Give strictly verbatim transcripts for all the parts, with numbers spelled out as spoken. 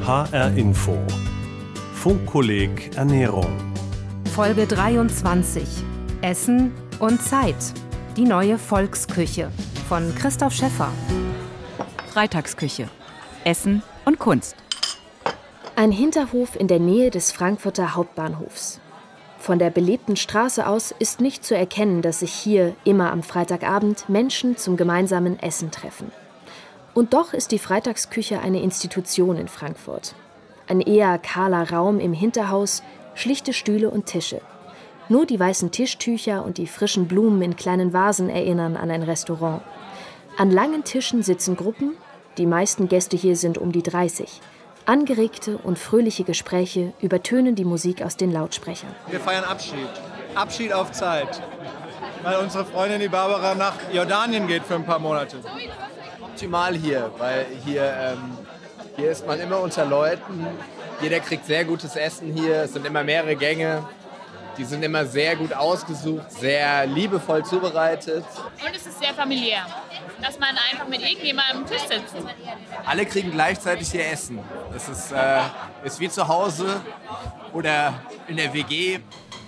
H R Info. Funkkolleg Ernährung. Folge dreiundzwanzig. Essen und Zeit. Die neue Volksküche von Christoph Schäffer. Freitagsküche. Essen und Kunst. Ein Hinterhof in der Nähe des Frankfurter Hauptbahnhofs. Von der belebten Straße aus ist nicht zu erkennen, dass sich hier immer am Freitagabend Menschen zum gemeinsamen Essen treffen. Und doch ist die Freitagsküche eine Institution in Frankfurt. Ein eher kahler Raum im Hinterhaus, schlichte Stühle und Tische. Nur die weißen Tischtücher und die frischen Blumen in kleinen Vasen erinnern an ein Restaurant. An langen Tischen sitzen Gruppen, die meisten Gäste hier sind um die dreißig. Angeregte und fröhliche Gespräche übertönen die Musik aus den Lautsprechern. Wir feiern Abschied. Abschied auf Zeit. Weil unsere Freundin, die Barbara, nach Jordanien geht für ein paar Monate. Optimal hier, weil hier, ähm, hier ist man immer unter Leuten. Jeder kriegt sehr gutes Essen hier. Es sind immer mehrere Gänge. Die sind immer sehr gut ausgesucht, sehr liebevoll zubereitet. Und es ist sehr familiär, dass man einfach mit irgendjemandem am Tisch sitzt. Alle kriegen gleichzeitig ihr Essen. Es ist, äh, ist wie zu Hause oder in der W G.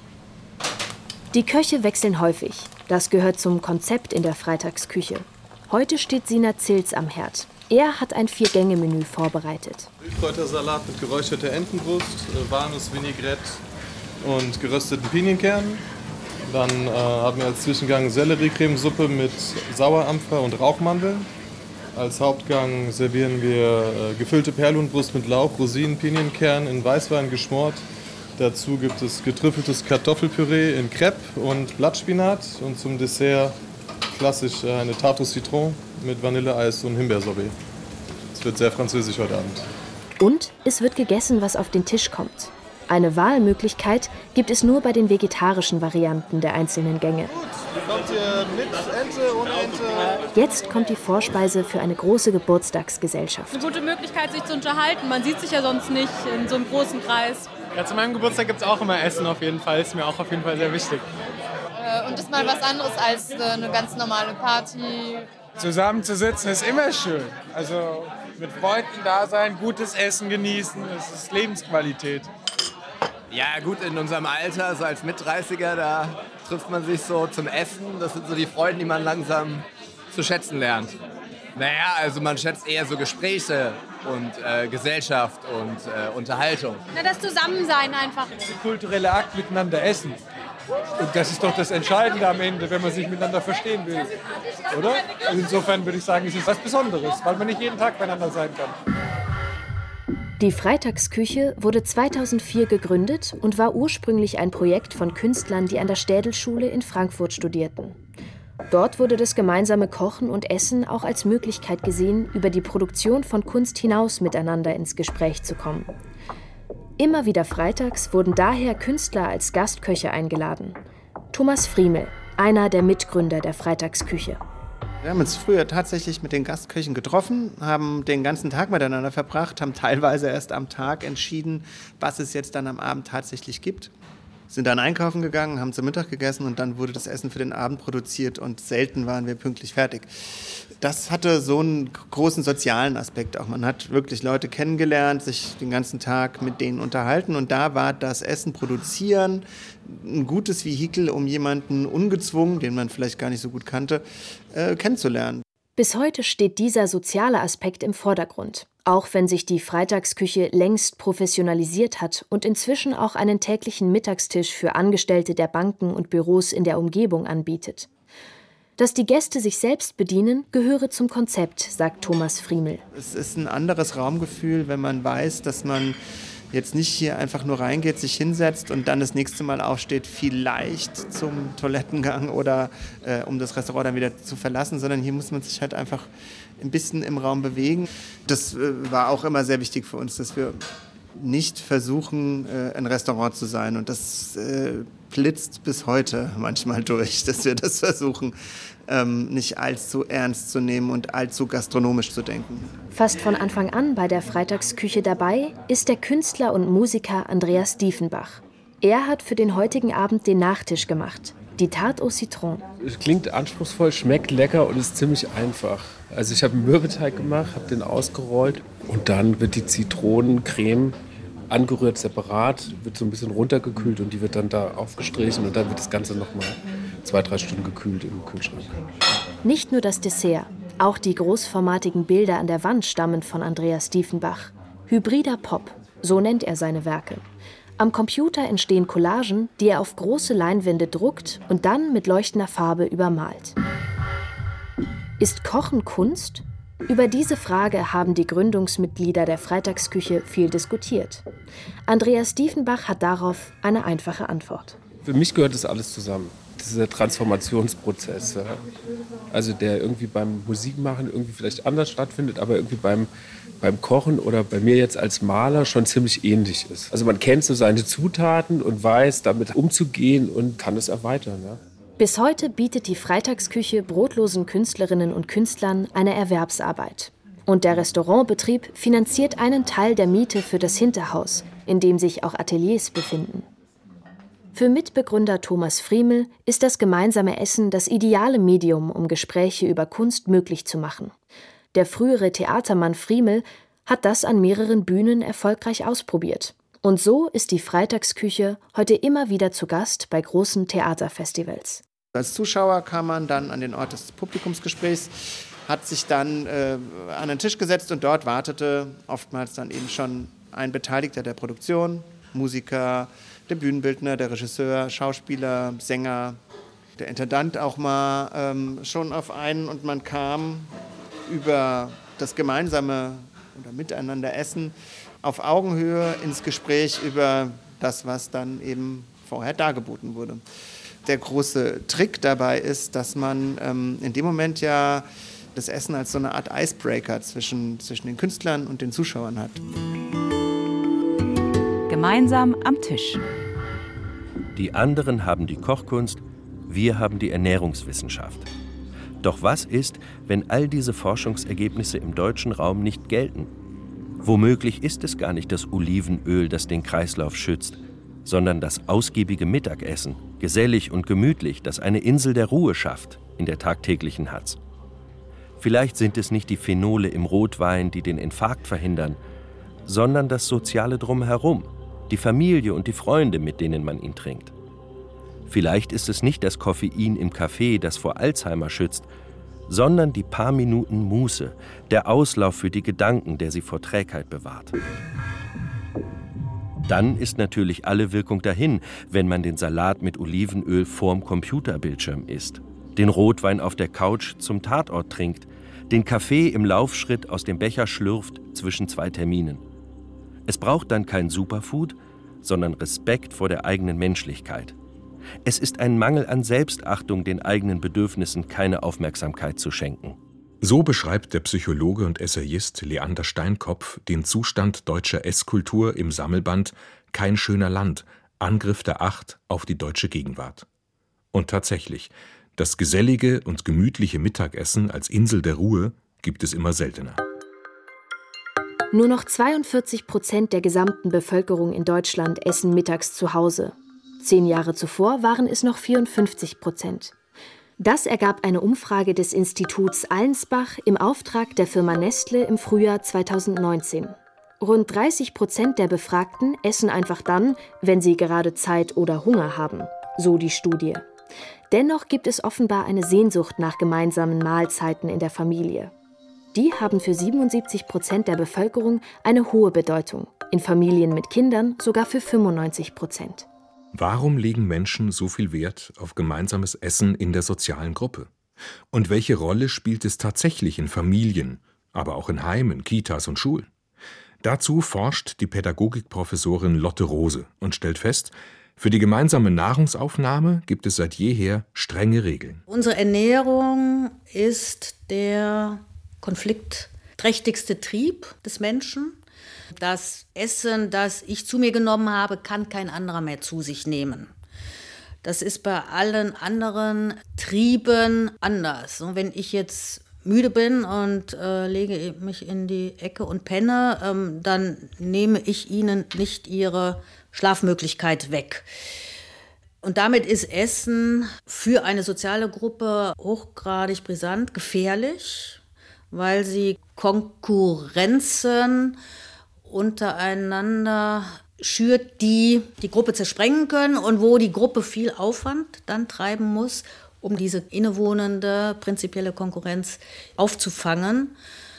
Die Köche wechseln häufig. Das gehört zum Konzept in der Freitagsküche. Heute steht Sina Zils am Herd. Er hat ein Vier-Gänge-Menü vorbereitet. Wildkräutersalat mit geräucherter Entenbrust, Walnuss, Vinaigrette und gerösteten Pinienkernen. Dann äh, haben wir als Zwischengang Selleriecremesuppe mit Sauerampfer und Rauchmandeln. Als Hauptgang servieren wir äh, gefüllte Perlhuhnbrust mit Lauch, Rosinen, Pinienkernen in Weißwein geschmort. Dazu gibt es getrüffeltes Kartoffelpüree in Crepe und Blattspinat. Und zum Dessert klassisch äh, eine Tarte au Citron mit Vanilleeis und Himbeersorbet. Es wird sehr französisch heute Abend. Und es wird gegessen, was auf den Tisch kommt. Eine Wahlmöglichkeit gibt es nur bei den vegetarischen Varianten der einzelnen Gänge. Gut, kommt ihr mit Ente, ohne Ente? Jetzt kommt die Vorspeise für eine große Geburtstagsgesellschaft. Eine gute Möglichkeit, sich zu unterhalten. Man sieht sich ja sonst nicht in so einem großen Kreis. Ja, zu meinem Geburtstag gibt es auch immer Essen auf jeden Fall. Ist mir auch auf jeden Fall sehr wichtig. Und ist mal was anderes als eine ganz normale Party. Zusammen zu sitzen ist immer schön. Also mit Freunden da sein, gutes Essen genießen, das ist Lebensqualität. Ja gut, in unserem Alter, so als Mit-dreißiger, da trifft man sich so zum Essen. Das sind so die Freuden, die man langsam zu schätzen lernt. Naja, also man schätzt eher so Gespräche und äh, Gesellschaft und äh, Unterhaltung. Na, das Zusammensein einfach. Der kulturelle Akt miteinander essen. Und das ist doch das Entscheidende am Ende, wenn man sich miteinander verstehen will. Oder? Also insofern würde ich sagen, es ist was Besonderes, weil man nicht jeden Tag beieinander sein kann. Die Freitagsküche wurde zweitausendvier gegründet und war ursprünglich ein Projekt von Künstlern, die an der Städelschule in Frankfurt studierten. Dort wurde das gemeinsame Kochen und Essen auch als Möglichkeit gesehen, über die Produktion von Kunst hinaus miteinander ins Gespräch zu kommen. Immer wieder freitags wurden daher Künstler als Gastköche eingeladen. Thomas Friemel, einer der Mitgründer der Freitagsküche. Wir haben uns früher tatsächlich mit den Gastköchen getroffen, haben den ganzen Tag miteinander verbracht, haben teilweise erst am Tag entschieden, was es jetzt dann am Abend tatsächlich gibt. Sind dann einkaufen gegangen, haben zu Mittag gegessen und dann wurde das Essen für den Abend produziert und selten waren wir pünktlich fertig. Das hatte so einen großen sozialen Aspekt auch. Man hat wirklich Leute kennengelernt, sich den ganzen Tag mit denen unterhalten und da war das Essen produzieren ein gutes Vehikel, um jemanden ungezwungen, den man vielleicht gar nicht so gut kannte, äh, kennenzulernen. Bis heute steht dieser soziale Aspekt im Vordergrund, auch wenn sich die Freitagsküche längst professionalisiert hat und inzwischen auch einen täglichen Mittagstisch für Angestellte der Banken und Büros in der Umgebung anbietet. Dass die Gäste sich selbst bedienen, gehöre zum Konzept, sagt Thomas Friemel. Es ist ein anderes Raumgefühl, wenn man weiß, dass man jetzt nicht hier einfach nur reingeht, sich hinsetzt und dann das nächste Mal aufsteht, vielleicht zum Toilettengang oder äh, um das Restaurant dann wieder zu verlassen, sondern hier muss man sich halt einfach ein bisschen im Raum bewegen. Das äh, war auch immer sehr wichtig für uns, dass wir nicht versuchen, äh, ein Restaurant zu sein. Und das äh, blitzt bis heute manchmal durch, dass wir das versuchen, ähm, nicht allzu ernst zu nehmen und allzu gastronomisch zu denken. Fast von Anfang an bei der Freitagsküche dabei ist der Künstler und Musiker Andreas Diefenbach. Er hat für den heutigen Abend den Nachtisch gemacht. die Tarte au Citron. Es klingt anspruchsvoll, schmeckt lecker und ist ziemlich einfach. Also ich habe einen Mürbeteig gemacht, habe den ausgerollt und dann wird die Zitronencreme angerührt separat, wird so ein bisschen runtergekühlt und die wird dann da aufgestrichen und dann wird das Ganze nochmal zwei, drei Stunden gekühlt im Kühlschrank. Nicht nur das Dessert, auch die großformatigen Bilder an der Wand stammen von Andreas Diefenbach. Hybrider Pop, so nennt er seine Werke. Am Computer entstehen Collagen, die er auf große Leinwände druckt und dann mit leuchtender Farbe übermalt. Ist Kochen Kunst? Über diese Frage haben die Gründungsmitglieder der Freitagsküche viel diskutiert. Andreas Diefenbach hat darauf eine einfache Antwort. Für mich gehört das alles zusammen. Dieser Transformationsprozess, ja. Also der irgendwie beim Musikmachen irgendwie vielleicht anders stattfindet, aber irgendwie beim, beim Kochen oder bei mir jetzt als Maler schon ziemlich ähnlich ist. Also man kennt so seine Zutaten und weiß, damit umzugehen und kann es erweitern. Ja. Bis heute bietet die Freitagsküche brotlosen Künstlerinnen und Künstlern eine Erwerbsarbeit. Und der Restaurantbetrieb finanziert einen Teil der Miete für das Hinterhaus, in dem sich auch Ateliers befinden. Für Mitbegründer Thomas Friemel ist das gemeinsame Essen das ideale Medium, um Gespräche über Kunst möglich zu machen. Der frühere Theatermann Friemel hat das an mehreren Bühnen erfolgreich ausprobiert. Und so ist die Freitagsküche heute immer wieder zu Gast bei großen Theaterfestivals. Als Zuschauer kam man dann an den Ort des Publikumsgesprächs, hat sich dann äh, an den Tisch gesetzt und dort wartete oftmals dann eben schon ein Beteiligter der Produktion, Musiker, der Bühnenbildner, der Regisseur, Schauspieler, Sänger, der Intendant auch mal ähm, schon auf einen und man kam über das gemeinsame oder miteinander Essen auf Augenhöhe ins Gespräch über das, was dann eben vorher dargeboten wurde. Der große Trick dabei ist, dass man ähm, in dem Moment ja das Essen als so eine Art Icebreaker zwischen, zwischen den Künstlern und den Zuschauern hat. Gemeinsam am Tisch. Die anderen haben die Kochkunst, wir haben die Ernährungswissenschaft. Doch was ist, wenn all diese Forschungsergebnisse im deutschen Raum nicht gelten? Womöglich ist es gar nicht das Olivenöl, das den Kreislauf schützt, sondern das ausgiebige Mittagessen, gesellig und gemütlich, das eine Insel der Ruhe schafft in der tagtäglichen Hatz. Vielleicht sind es nicht die Phenole im Rotwein, die den Infarkt verhindern, sondern das Soziale drumherum, die Familie und die Freunde, mit denen man ihn trinkt. Vielleicht ist es nicht das Koffein im Kaffee, das vor Alzheimer schützt, sondern die paar Minuten Muße, der Auslauf für die Gedanken, der sie vor Trägheit bewahrt. Dann ist natürlich alle Wirkung dahin, wenn man den Salat mit Olivenöl vorm Computerbildschirm isst, den Rotwein auf der Couch zum Tatort trinkt, den Kaffee im Laufschritt aus dem Becher schlürft zwischen zwei Terminen. Es braucht dann kein Superfood, sondern Respekt vor der eigenen Menschlichkeit. Es ist ein Mangel an Selbstachtung, den eigenen Bedürfnissen keine Aufmerksamkeit zu schenken. So beschreibt der Psychologe und Essayist Leander Steinkopf den Zustand deutscher Esskultur im Sammelband »Kein schöner Land – Angriff der Acht auf die deutsche Gegenwart«. Und tatsächlich, das gesellige und gemütliche Mittagessen als Insel der Ruhe gibt es immer seltener. Nur noch zweiundvierzig Prozent der gesamten Bevölkerung in Deutschland essen mittags zu Hause. Zehn Jahre zuvor waren es noch vierundfünfzig Prozent. Das ergab eine Umfrage des Instituts Allensbach im Auftrag der Firma Nestle im Frühjahr zweitausendneunzehn. Rund dreißig Prozent der Befragten essen einfach dann, wenn sie gerade Zeit oder Hunger haben, so die Studie. Dennoch gibt es offenbar eine Sehnsucht nach gemeinsamen Mahlzeiten in der Familie. Die haben für siebenundsiebzig Prozent der Bevölkerung eine hohe Bedeutung, in Familien mit Kindern sogar für fünfundneunzig Prozent. Warum legen Menschen so viel Wert auf gemeinsames Essen in der sozialen Gruppe? Und welche Rolle spielt es tatsächlich in Familien, aber auch in Heimen, Kitas und Schulen? Dazu forscht die Pädagogikprofessorin Lotte Rose und stellt fest, für die gemeinsame Nahrungsaufnahme gibt es seit jeher strenge Regeln. Unsere Ernährung ist der konfliktträchtigste Trieb des Menschen. Das Essen, das ich zu mir genommen habe, kann kein anderer mehr zu sich nehmen. Das ist bei allen anderen Trieben anders. Und wenn ich jetzt müde bin und äh, lege mich in die Ecke und penne, ähm, dann nehme ich ihnen nicht ihre Schlafmöglichkeit weg. Und damit ist Essen für eine soziale Gruppe hochgradig brisant, gefährlich, weil sie Konkurrenzen untereinander schürt, die die Gruppe zersprengen können und wo die Gruppe viel Aufwand dann treiben muss, um diese innewohnende prinzipielle Konkurrenz aufzufangen.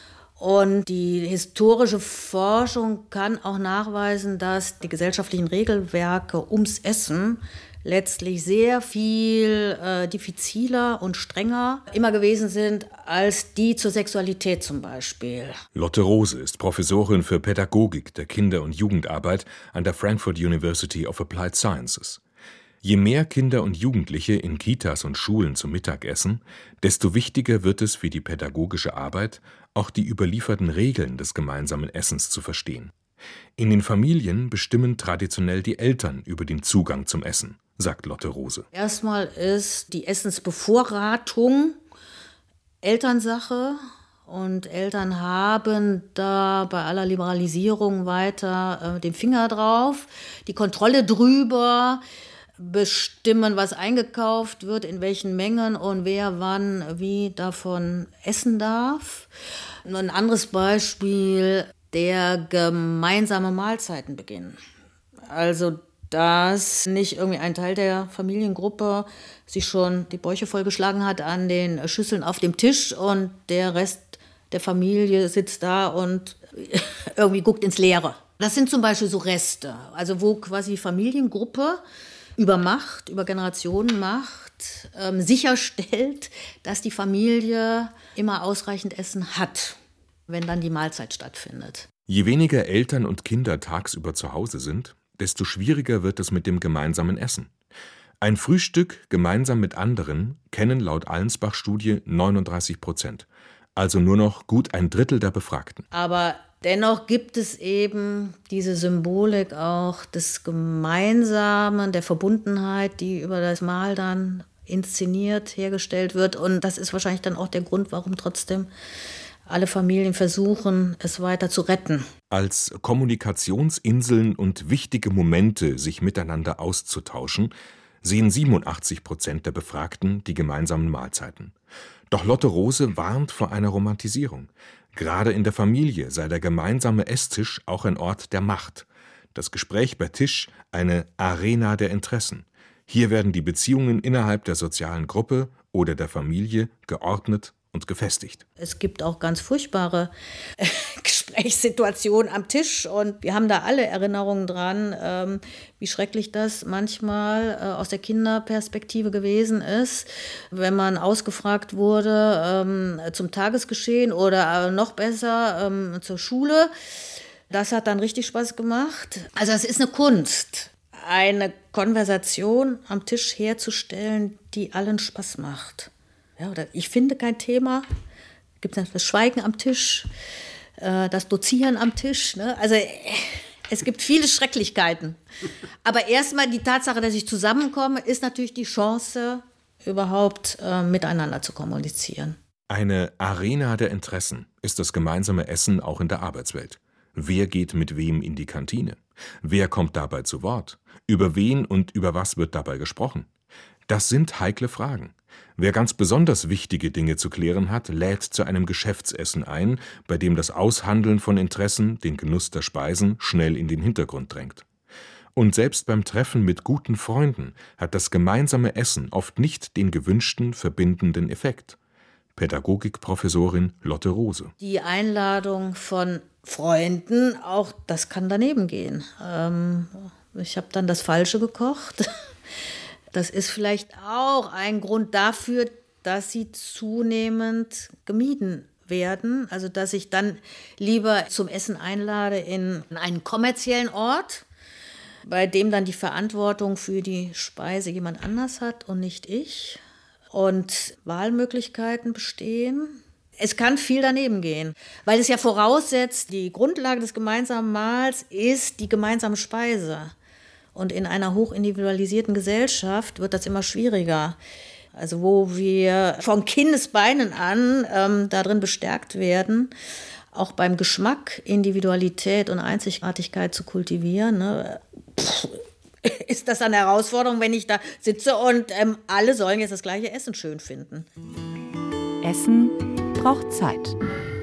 Und die historische Forschung kann auch nachweisen, dass die gesellschaftlichen Regelwerke ums Essen letztlich sehr viel äh, diffiziler und strenger immer gewesen sind als die zur Sexualität zum Beispiel. Lotte Rose ist Professorin für Pädagogik der Kinder- und Jugendarbeit an der Frankfurt University of Applied Sciences. Je mehr Kinder und Jugendliche in Kitas und Schulen zum Mittag essen, desto wichtiger wird es für die pädagogische Arbeit, auch die überlieferten Regeln des gemeinsamen Essens zu verstehen. In den Familien bestimmen traditionell die Eltern über den Zugang zum Essen, sagt Lotte Rose. Erstmal ist die Essensbevorratung Elternsache und Eltern haben da bei aller Liberalisierung weiter äh, den Finger drauf, die Kontrolle drüber, bestimmen, was eingekauft wird, in welchen Mengen und wer wann wie davon essen darf. Ein anderes Beispiel, der gemeinsame Mahlzeitenbeginn. Also dass nicht irgendwie ein Teil der Familiengruppe sich schon die Bäuche vollgeschlagen hat an den Schüsseln auf dem Tisch und der Rest der Familie sitzt da und irgendwie guckt ins Leere. Das sind zum Beispiel so Reste, also wo quasi die Familiengruppe über Macht, über Generationen Macht ähm, sicherstellt, dass die Familie immer ausreichend Essen hat, wenn dann die Mahlzeit stattfindet. Je weniger Eltern und Kinder tagsüber zu Hause sind, desto schwieriger wird es mit dem gemeinsamen Essen. Ein Frühstück gemeinsam mit anderen kennen laut Allensbach-Studie neununddreißig Prozent, also nur noch gut ein Drittel der Befragten. Aber dennoch gibt es eben diese Symbolik auch des Gemeinsamen, der Verbundenheit, die über das Mahl dann inszeniert, hergestellt wird. Und das ist wahrscheinlich dann auch der Grund, warum trotzdem alle Familien versuchen, es weiter zu retten. Als Kommunikationsinseln und wichtige Momente, sich miteinander auszutauschen, sehen siebenundachtzig Prozent der Befragten die gemeinsamen Mahlzeiten. Doch Lotte Rose warnt vor einer Romantisierung. Gerade in der Familie sei der gemeinsame Esstisch auch ein Ort der Macht. Das Gespräch bei Tisch eine Arena der Interessen. Hier werden die Beziehungen innerhalb der sozialen Gruppe oder der Familie geordnet und gefestigt. Es gibt auch ganz furchtbare äh, Gesprächssituationen am Tisch und wir haben da alle Erinnerungen dran, ähm, wie schrecklich das manchmal äh, aus der Kinderperspektive gewesen ist, wenn man ausgefragt wurde ähm, zum Tagesgeschehen oder äh, noch besser ähm, zur Schule. Das hat dann richtig Spaß gemacht. Also es ist eine Kunst, eine Konversation am Tisch herzustellen, die allen Spaß macht. Ja, oder ich finde kein Thema. Gibt es das Schweigen am Tisch, äh, das Dozieren am Tisch. Ne? Also äh, es gibt viele Schrecklichkeiten. Aber erstmal die Tatsache, dass ich zusammenkomme, ist natürlich die Chance, überhaupt äh, miteinander zu kommunizieren. Eine Arena der Interessen ist das gemeinsame Essen auch in der Arbeitswelt. Wer geht mit wem in die Kantine? Wer kommt dabei zu Wort? Über wen und über was wird dabei gesprochen? Das sind heikle Fragen. Wer ganz besonders wichtige Dinge zu klären hat, lädt zu einem Geschäftsessen ein, bei dem das Aushandeln von Interessen, den Genuss der Speisen, schnell in den Hintergrund drängt. Und selbst beim Treffen mit guten Freunden hat das gemeinsame Essen oft nicht den gewünschten verbindenden Effekt. Pädagogikprofessorin Lotte Rose. Die Einladung von Freunden, auch das kann daneben gehen. Ähm, ich habe dann das Falsche gekocht. Das ist vielleicht auch ein Grund dafür, dass sie zunehmend gemieden werden. Also dass ich dann lieber zum Essen einlade in einen kommerziellen Ort, bei dem dann die Verantwortung für die Speise jemand anders hat und nicht ich. Und Wahlmöglichkeiten bestehen. Es kann viel daneben gehen, weil es ja voraussetzt, die Grundlage des gemeinsamen Mahls ist die gemeinsame Speise. Und in einer hochindividualisierten Gesellschaft wird das immer schwieriger. Also wo wir von Kindesbeinen an ähm, darin bestärkt werden, auch beim Geschmack Individualität und Einzigartigkeit zu kultivieren. Ne? Pff, ist das eine Herausforderung, wenn ich da sitze und ähm, alle sollen jetzt das gleiche Essen schön finden. Essen braucht Zeit.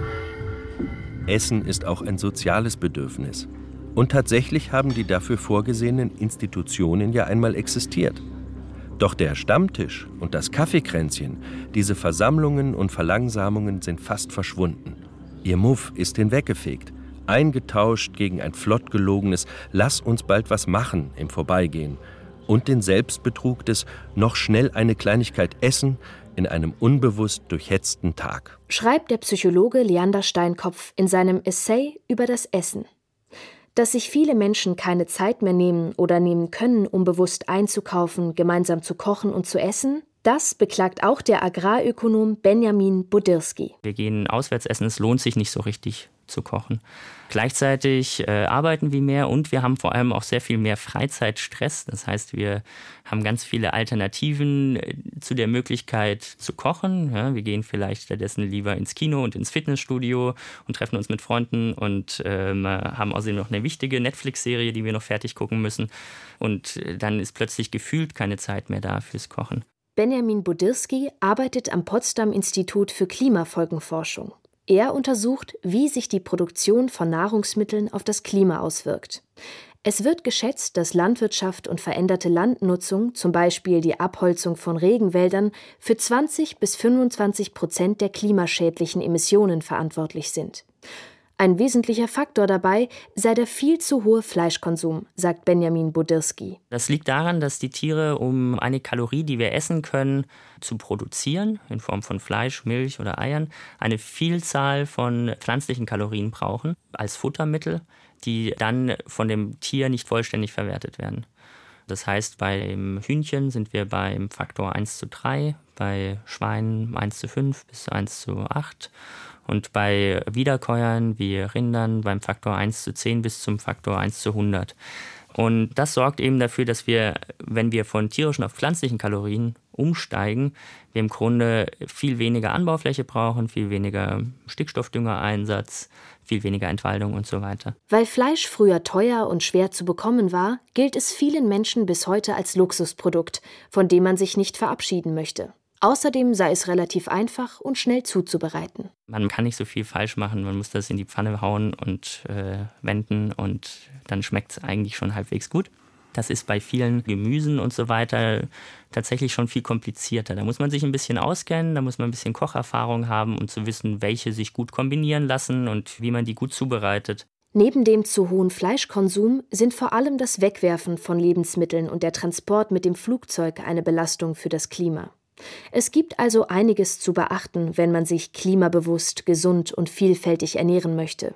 Essen ist auch ein soziales Bedürfnis. Und tatsächlich haben die dafür vorgesehenen Institutionen ja einmal existiert. Doch der Stammtisch und das Kaffeekränzchen, diese Versammlungen und Verlangsamungen sind fast verschwunden. Ihr Muff ist hinweggefegt, eingetauscht gegen ein flott gelogenes »Lass uns bald was machen« im Vorbeigehen und den Selbstbetrug des »noch schnell eine Kleinigkeit essen« in einem unbewusst durchhetzten Tag. Schreibt der Psychologe Leander Steinkopf in seinem Essay über das Essen. Dass sich viele Menschen keine Zeit mehr nehmen oder nehmen können, um bewusst einzukaufen, gemeinsam zu kochen und zu essen, das beklagt auch der Agrarökonom Benjamin Budirski. Wir gehen auswärts essen, es lohnt sich nicht so richtig zu kochen. Gleichzeitig äh, arbeiten wir mehr und wir haben vor allem auch sehr viel mehr Freizeitstress. Das heißt, wir haben ganz viele Alternativen äh, zu der Möglichkeit zu kochen. Ja, wir gehen vielleicht stattdessen lieber ins Kino und ins Fitnessstudio und treffen uns mit Freunden und ähm, haben außerdem noch eine wichtige Netflix-Serie, die wir noch fertig gucken müssen. Und äh, dann ist plötzlich gefühlt keine Zeit mehr da fürs Kochen. Benjamin Budirski arbeitet am Potsdam-Institut für Klimafolgenforschung. Er untersucht, wie sich die Produktion von Nahrungsmitteln auf das Klima auswirkt. Es wird geschätzt, dass Landwirtschaft und veränderte Landnutzung, zum Beispiel die Abholzung von Regenwäldern, für zwanzig bis fünfundzwanzig Prozent der klimaschädlichen Emissionen verantwortlich sind. Ein wesentlicher Faktor dabei sei der viel zu hohe Fleischkonsum, sagt Benjamin Budirski. Das liegt daran, dass die Tiere, um eine Kalorie, die wir essen können, zu produzieren, in Form von Fleisch, Milch oder Eiern, eine Vielzahl von pflanzlichen Kalorien brauchen als Futtermittel, die dann von dem Tier nicht vollständig verwertet werden. Das heißt, beim Hühnchen sind wir beim Faktor eins zu drei, bei Schweinen eins zu fünf bis eins zu acht. Und bei Wiederkäuern wie Rindern beim Faktor eins zu zehn bis zum Faktor eins zu hundert. Und das sorgt eben dafür, dass wir, wenn wir von tierischen auf pflanzlichen Kalorien umsteigen, wir im Grunde viel weniger Anbaufläche brauchen, viel weniger Stickstoffdüngereinsatz, viel weniger Entwaldung und so weiter. Weil Fleisch früher teuer und schwer zu bekommen war, gilt es vielen Menschen bis heute als Luxusprodukt, von dem man sich nicht verabschieden möchte. Außerdem sei es relativ einfach und schnell zuzubereiten. Man kann nicht so viel falsch machen, man muss das in die Pfanne hauen und äh, wenden und dann schmeckt es eigentlich schon halbwegs gut. Das ist bei vielen Gemüsen und so weiter tatsächlich schon viel komplizierter. Da muss man sich ein bisschen auskennen, da muss man ein bisschen Kocherfahrung haben, um zu wissen, welche sich gut kombinieren lassen und wie man die gut zubereitet. Neben dem zu hohen Fleischkonsum sind vor allem das Wegwerfen von Lebensmitteln und der Transport mit dem Flugzeug eine Belastung für das Klima. Es gibt also einiges zu beachten, wenn man sich klimabewusst, gesund und vielfältig ernähren möchte.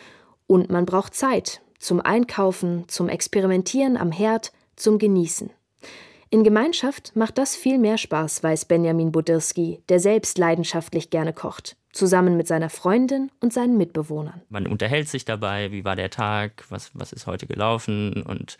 Und man braucht Zeit zum Einkaufen, zum Experimentieren am Herd, zum Genießen. In Gemeinschaft macht das viel mehr Spaß, weiß Benjamin Budirski, der selbst leidenschaftlich gerne kocht, zusammen mit seiner Freundin und seinen Mitbewohnern. Man unterhält sich dabei, wie war der Tag, was, was ist heute gelaufen und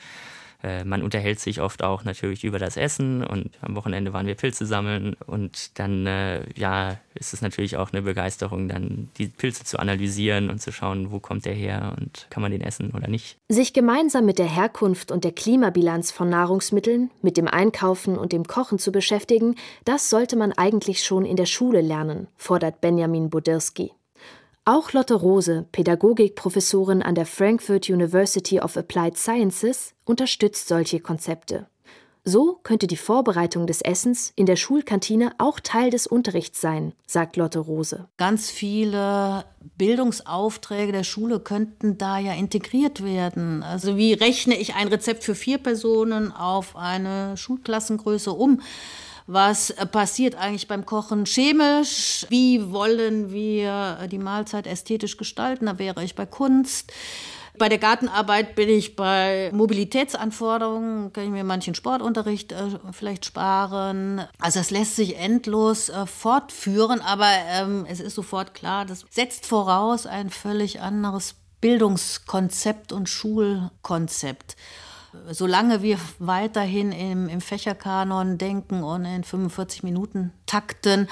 man unterhält sich oft auch natürlich über das Essen und am Wochenende waren wir Pilze sammeln und dann äh, ja, ist es natürlich auch eine Begeisterung, dann die Pilze zu analysieren und zu schauen, wo kommt der her und kann man den essen oder nicht. Sich gemeinsam mit der Herkunft und der Klimabilanz von Nahrungsmitteln, mit dem Einkaufen und dem Kochen zu beschäftigen, das sollte man eigentlich schon in der Schule lernen, fordert Benjamin Budirski. Auch Lotte Rose, Pädagogikprofessorin an der Frankfurt University of Applied Sciences, unterstützt solche Konzepte. So könnte die Vorbereitung des Essens in der Schulkantine auch Teil des Unterrichts sein, sagt Lotte Rose. Ganz viele Bildungsaufträge der Schule könnten da ja integriert werden. Also wie rechne ich ein Rezept für vier Personen auf eine Schulklassengröße um? Was passiert eigentlich beim Kochen chemisch? Wie wollen wir die Mahlzeit ästhetisch gestalten? Da wäre ich bei Kunst. Bei der Gartenarbeit bin ich bei Mobilitätsanforderungen, kann ich mir manchen Sportunterricht äh, vielleicht sparen. Also das lässt sich endlos äh, fortführen, aber ähm, es ist sofort klar, das setzt voraus ein völlig anderes Bildungskonzept und Schulkonzept. Solange wir weiterhin im, im Fächerkanon denken und in fünfundvierzig Minuten Takten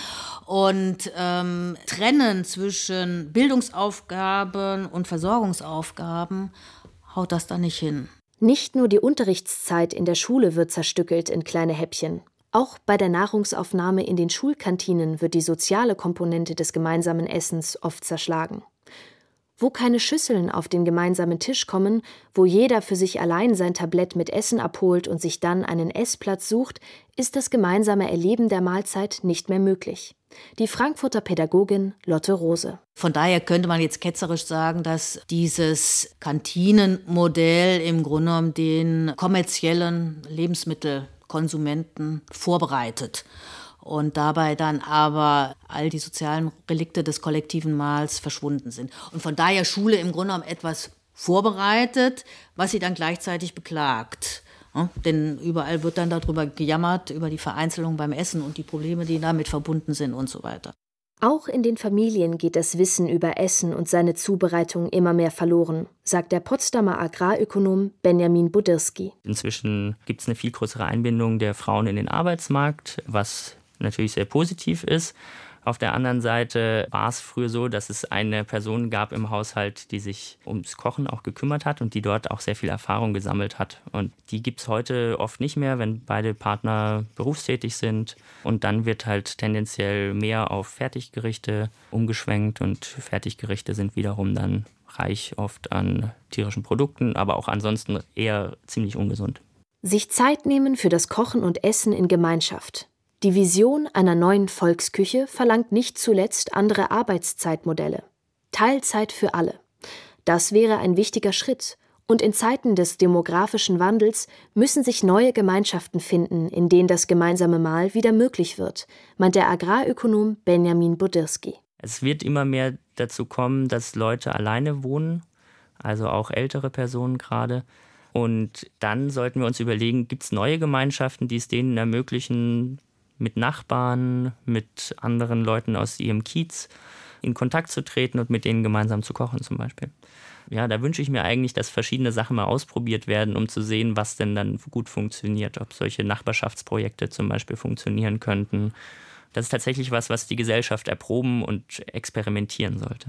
und ähm, trennen zwischen Bildungsaufgaben und Versorgungsaufgaben, haut das da nicht hin. Nicht nur die Unterrichtszeit in der Schule wird zerstückelt in kleine Häppchen. Auch bei der Nahrungsaufnahme in den Schulkantinen wird die soziale Komponente des gemeinsamen Essens oft zerschlagen. Wo keine Schüsseln auf den gemeinsamen Tisch kommen, wo jeder für sich allein sein Tablett mit Essen abholt und sich dann einen Essplatz sucht, ist das gemeinsame Erleben der Mahlzeit nicht mehr möglich. Die Frankfurter Pädagogin Lotte Rose. Von daher könnte man jetzt ketzerisch sagen, dass dieses Kantinenmodell im Grunde genommen den kommerziellen Lebensmittelkonsumenten vorbereitet. Und dabei dann aber all die sozialen Relikte des kollektiven Mahls verschwunden sind. Und von daher Schule im Grunde genommen etwas vorbereitet, was sie dann gleichzeitig beklagt. Ja, denn überall wird dann darüber gejammert, über die Vereinzelung beim Essen und die Probleme, die damit verbunden sind und so weiter. Auch in den Familien geht das Wissen über Essen und seine Zubereitung immer mehr verloren, sagt der Potsdamer Agrarökonom Benjamin Budirski. Inzwischen gibt es eine viel größere Einbindung der Frauen in den Arbeitsmarkt, was natürlich sehr positiv ist. Auf der anderen Seite war es früher so, dass es eine Person gab im Haushalt, die sich ums Kochen auch gekümmert hat und die dort auch sehr viel Erfahrung gesammelt hat. Und die gibt es heute oft nicht mehr, wenn beide Partner berufstätig sind. Und dann wird halt tendenziell mehr auf Fertiggerichte umgeschwenkt und Fertiggerichte sind wiederum dann reich oft an tierischen Produkten, aber auch ansonsten eher ziemlich ungesund. Sich Zeit nehmen für das Kochen und Essen in Gemeinschaft. Die Vision einer neuen Volksküche verlangt nicht zuletzt andere Arbeitszeitmodelle. Teilzeit für alle. Das wäre ein wichtiger Schritt. Und in Zeiten des demografischen Wandels müssen sich neue Gemeinschaften finden, in denen das gemeinsame Mahl wieder möglich wird, meint der Agrarökonom Benjamin Budirski. Es wird immer mehr dazu kommen, dass Leute alleine wohnen, also auch ältere Personen gerade. Und dann sollten wir uns überlegen, gibt es neue Gemeinschaften, die es denen ermöglichen, mit Nachbarn, mit anderen Leuten aus ihrem Kiez in Kontakt zu treten und mit denen gemeinsam zu kochen zum Beispiel. Ja, da wünsche ich mir eigentlich, dass verschiedene Sachen mal ausprobiert werden, um zu sehen, was denn dann gut funktioniert, ob solche Nachbarschaftsprojekte zum Beispiel funktionieren könnten. Das ist tatsächlich was, was die Gesellschaft erproben und experimentieren sollte.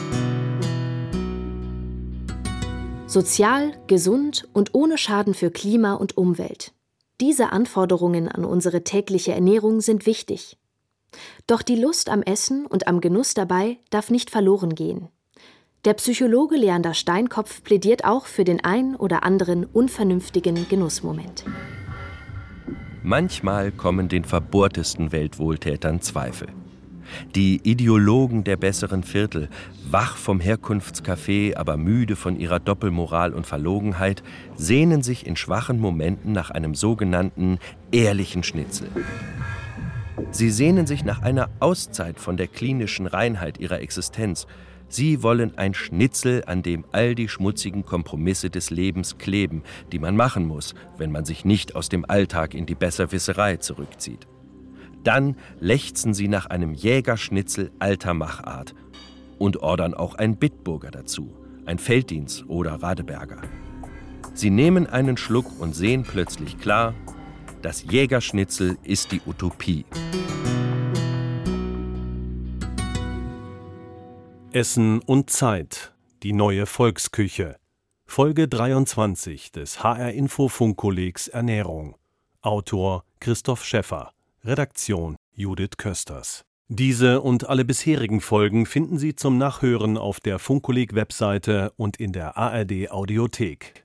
Sozial, gesund und ohne Schaden für Klima und Umwelt. Diese Anforderungen an unsere tägliche Ernährung sind wichtig. Doch die Lust am Essen und am Genuss dabei darf nicht verloren gehen. Der Psychologe Leander Steinkopf plädiert auch für den ein oder anderen unvernünftigen Genussmoment. Manchmal kommen den verbohrtesten Weltwohltätern Zweifel. Die Ideologen der besseren Viertel, wach vom Herkunftscafé, aber müde von ihrer Doppelmoral und Verlogenheit, sehnen sich in schwachen Momenten nach einem sogenannten ehrlichen Schnitzel. Sie sehnen sich nach einer Auszeit von der klinischen Reinheit ihrer Existenz. Sie wollen ein Schnitzel, an dem all die schmutzigen Kompromisse des Lebens kleben, die man machen muss, wenn man sich nicht aus dem Alltag in die Besserwisserei zurückzieht. Dann lechzen sie nach einem Jägerschnitzel alter Machart und ordern auch ein Bitburger dazu, ein Felddienst oder Radeberger. Sie nehmen einen Schluck und sehen plötzlich klar, das Jägerschnitzel ist die Utopie. Essen und Zeit, die neue Volksküche. Folge dreiundzwanzig des H R-Info-Funkkollegs Ernährung. Autor Christoph Schäffer. Redaktion Judith Kösters. Diese und alle bisherigen Folgen finden Sie zum Nachhören auf der Funkkolleg-Webseite und in der A R D-Audiothek.